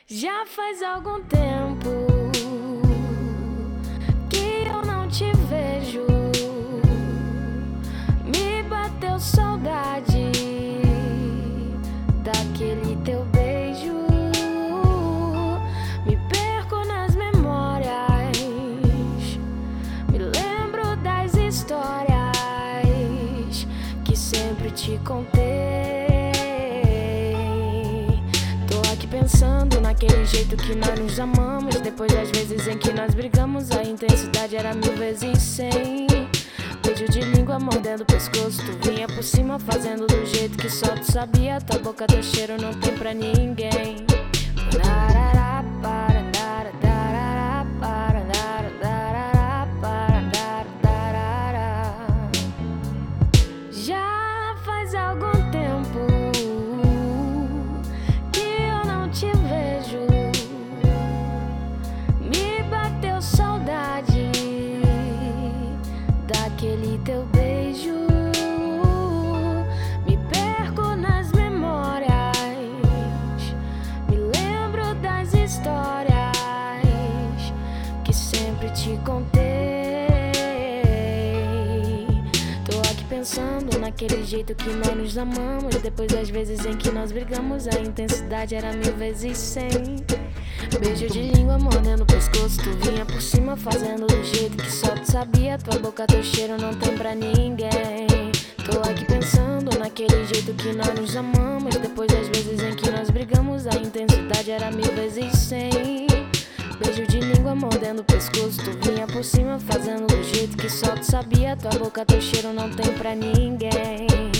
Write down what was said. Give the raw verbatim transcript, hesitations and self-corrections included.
Já faz algum tempo que eu não te vejo. Me bateu saudade daquele teu beijo. Me perco nas memórias, me lembro das histórias que sempre te contei. Pensando naquele jeito que nós nos amamos, depois das vezes em que nós brigamos, a intensidade era mil vezes cem. Beijo de língua mordendo o pescoço, tu vinha por cima fazendo do jeito que só tu sabia. Tua boca, teu cheiro não tem pra ninguém. Já faz algum tempo daquele teu beijo. Me perco nas memórias, me lembro das histórias que sempre te contei. Tô aqui pensando naquele jeito que nós nos amamos, depois das vezes em que nós brigamos, a intensidade era mil vezes cem. Beijo de língua mordendo o pescoço, tu vinha por cima fazendo do jeito que só tu sabia. Tua boca, teu cheiro não tem pra ninguém. Tô aqui pensando naquele jeito que nós nos amamos, depois das vezes em que nós brigamos, a intensidade era mil vezes cem. Beijo de língua mordendo o pescoço, tu vinha por cima fazendo do jeito que só tu sabia. Tua boca, teu cheiro não tem pra ninguém.